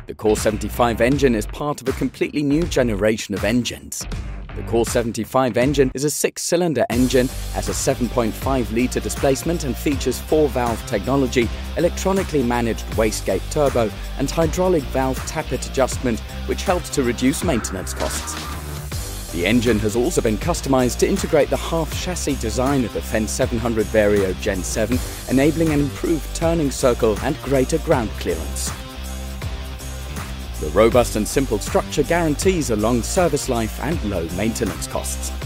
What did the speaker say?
The Core 75 engine is part of a completely new generation of engines. The Core 75 engine is a 6-cylinder engine, has a 7.5-litre displacement and features 4-valve technology, electronically managed wastegate turbo and hydraulic valve tappet adjustment, which helps to reduce maintenance costs. The engine has also been customised to integrate the half-chassis design of the Fendt 700 Vario Gen 7, enabling an improved turning circle and greater ground clearance. The robust and simple structure guarantees a long service life and low maintenance costs.